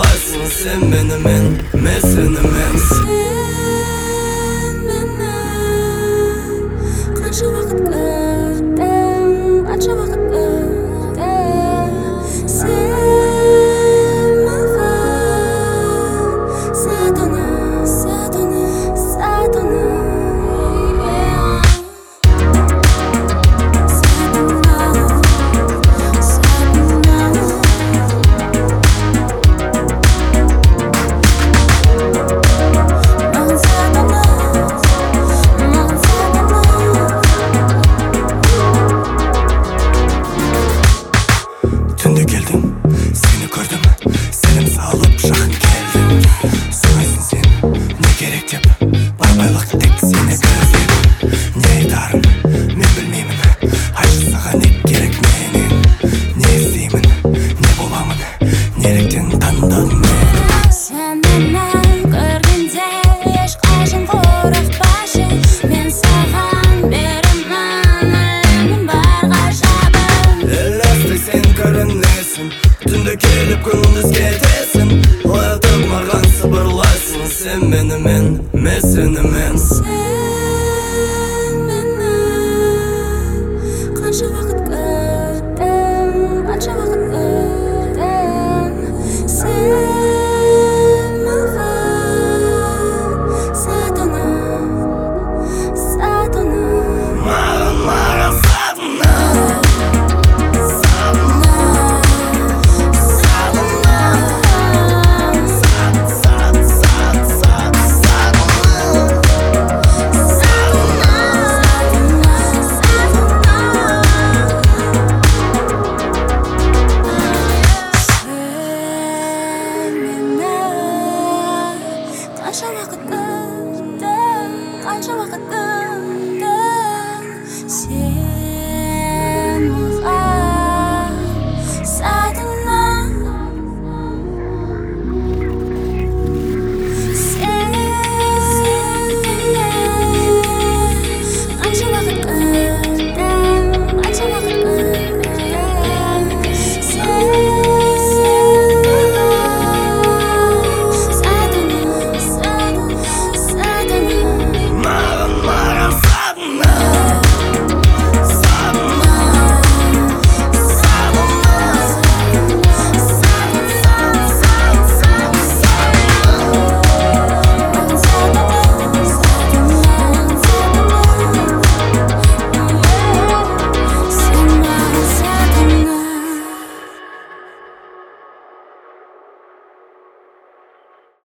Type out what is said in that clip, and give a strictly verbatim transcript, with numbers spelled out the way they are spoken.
сыбырлайсың, сен менімен, мен сенімен. Сен мені қанша уақыт күттің, қанша уақыт күттің. Сен маған сатыны, сатыны, сатыны. Түнде келдің, сені көрдім, сенім салып жақын келдің. Сұрайсың сен, не керек деп, бармайлық тек сені көрген. Не айтарын, мен білмеймін, айтшы саған не керек менен. Не іздеймін, не боламын, неліктен таңдадың мені. Сен мені көргенде ешқашан қорықпашы, мен саған беремін әлемнің бар ғажабын. Елесті сен көрінесің, түнде келіп күндіз кетесің. Оятып маған сыбырлайсың, сен менімен, мен сенімен.